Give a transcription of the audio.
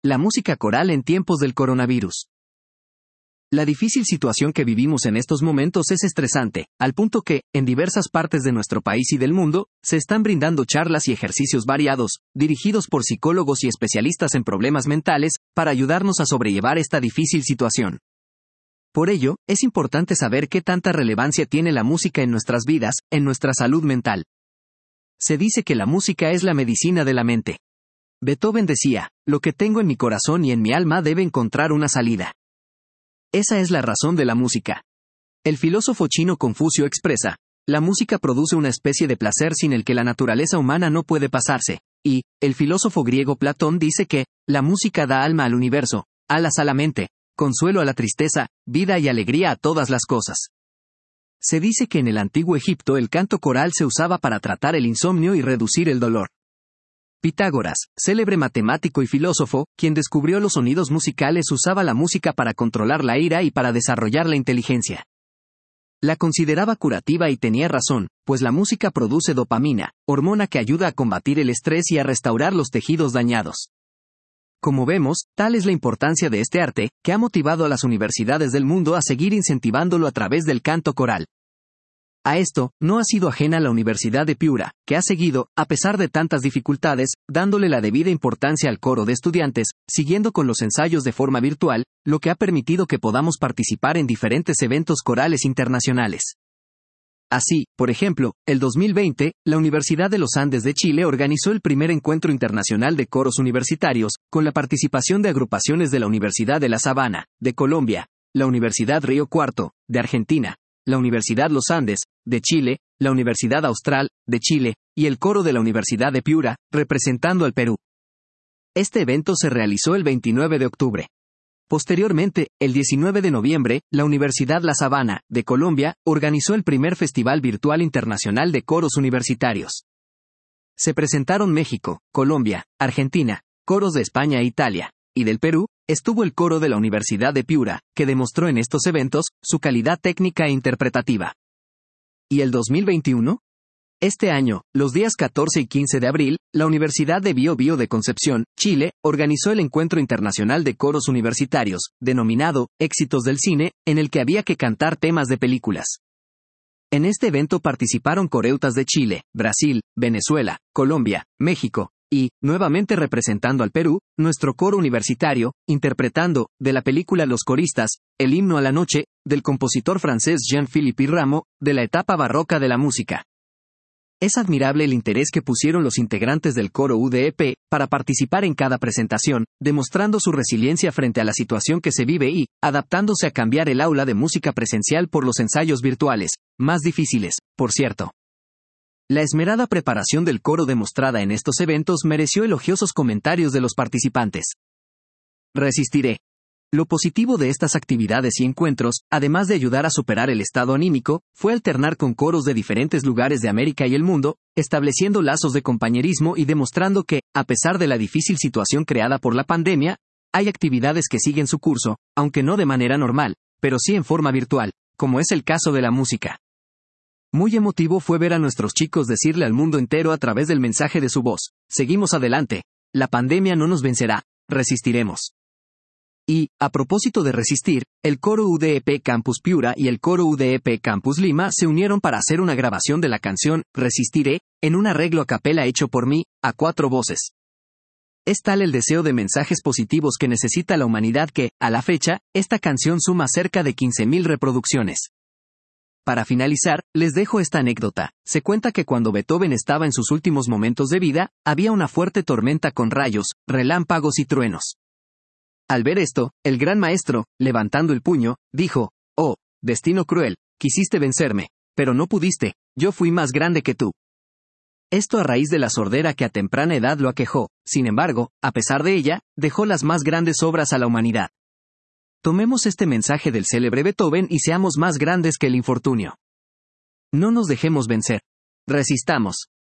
La música coral en tiempos del coronavirus. La difícil situación que vivimos en estos momentos es estresante, al punto que, en diversas partes de nuestro país y del mundo, se están brindando charlas y ejercicios variados, dirigidos por psicólogos y especialistas en problemas mentales, para ayudarnos a sobrellevar esta difícil situación. Por ello, es importante saber qué tanta relevancia tiene la música en nuestras vidas, en nuestra salud mental. Se dice que la música es la medicina de la mente. Beethoven decía, lo que tengo en mi corazón y en mi alma debe encontrar una salida. Esa es la razón de la música. El filósofo chino Confucio expresa, la música produce una especie de placer sin el que la naturaleza humana no puede pasarse, y, el filósofo griego Platón dice que, la música da alma al universo, alas a la mente, consuelo a la tristeza, vida y alegría a todas las cosas. Se dice que en el antiguo Egipto el canto coral se usaba para tratar el insomnio y reducir el dolor. Pitágoras, célebre matemático y filósofo, quien descubrió los sonidos musicales, usaba la música para controlar la ira y para desarrollar la inteligencia. La consideraba curativa y tenía razón, pues la música produce dopamina, hormona que ayuda a combatir el estrés y a restaurar los tejidos dañados. Como vemos, tal es la importancia de este arte, que ha motivado a las universidades del mundo a seguir incentivándolo a través del canto coral. A esto, no ha sido ajena la Universidad de Piura, que ha seguido, a pesar de tantas dificultades, dándole la debida importancia al coro de estudiantes, siguiendo con los ensayos de forma virtual, lo que ha permitido que podamos participar en diferentes eventos corales internacionales. Así, por ejemplo, el 2020, la Universidad de los Andes de Chile organizó el primer encuentro internacional de coros universitarios, con la participación de agrupaciones de la Universidad de La Sabana, de Colombia, la Universidad Río Cuarto, de Argentina, la Universidad Los Andes, de Chile, la Universidad Austral, de Chile, y el coro de la Universidad de Piura, representando al Perú. Este evento se realizó el 29 de octubre. Posteriormente, el 19 de noviembre, la Universidad La Sabana, de Colombia, organizó el primer Festival Virtual Internacional de Coros Universitarios. Se presentaron México, Colombia, Argentina, coros de España e Italia, y del Perú, estuvo el coro de la Universidad de Piura, que demostró en estos eventos su calidad técnica e interpretativa. ¿Y el 2021? Este año, los días 14 y 15 de abril, la Universidad de Bio Bio de Concepción, Chile, organizó el Encuentro Internacional de Coros Universitarios, denominado Éxitos del Cine, en el que había que cantar temas de películas. En este evento participaron coreutas de Chile, Brasil, Venezuela, Colombia, México, y, nuevamente representando al Perú, nuestro coro universitario, interpretando, de la película Los Coristas, el himno a la noche, del compositor francés Jean-Philippe Rameau, de la etapa barroca de la música. Es admirable el interés que pusieron los integrantes del coro UDEP, para participar en cada presentación, demostrando su resiliencia frente a la situación que se vive y, adaptándose a cambiar el aula de música presencial por los ensayos virtuales, más difíciles, por cierto. La esmerada preparación del coro demostrada en estos eventos mereció elogiosos comentarios de los participantes. Resistiré. Lo positivo de estas actividades y encuentros, además de ayudar a superar el estado anímico, fue alternar con coros de diferentes lugares de América y el mundo, estableciendo lazos de compañerismo y demostrando que, a pesar de la difícil situación creada por la pandemia, hay actividades que siguen su curso, aunque no de manera normal, pero sí en forma virtual, como es el caso de la música. Muy emotivo fue ver a nuestros chicos decirle al mundo entero a través del mensaje de su voz, seguimos adelante, la pandemia no nos vencerá, resistiremos. Y, a propósito de resistir, el coro UDEP Campus Piura y el coro UDEP Campus Lima se unieron para hacer una grabación de la canción Resistiré, en un arreglo a capela hecho por mí, a 4 voces. Es tal el deseo de mensajes positivos que necesita la humanidad que, a la fecha, esta canción suma cerca de 15,000 reproducciones. Para finalizar, les dejo esta anécdota. Se cuenta que cuando Beethoven estaba en sus últimos momentos de vida, había una fuerte tormenta con rayos, relámpagos y truenos. Al ver esto, el gran maestro, levantando el puño, dijo, «Oh, destino cruel, quisiste vencerme, pero no pudiste, yo fui más grande que tú». Esto a raíz de la sordera que a temprana edad lo aquejó, sin embargo, a pesar de ella, dejó las más grandes obras a la humanidad. Tomemos este mensaje del célebre Beethoven y seamos más grandes que el infortunio. No nos dejemos vencer. Resistamos.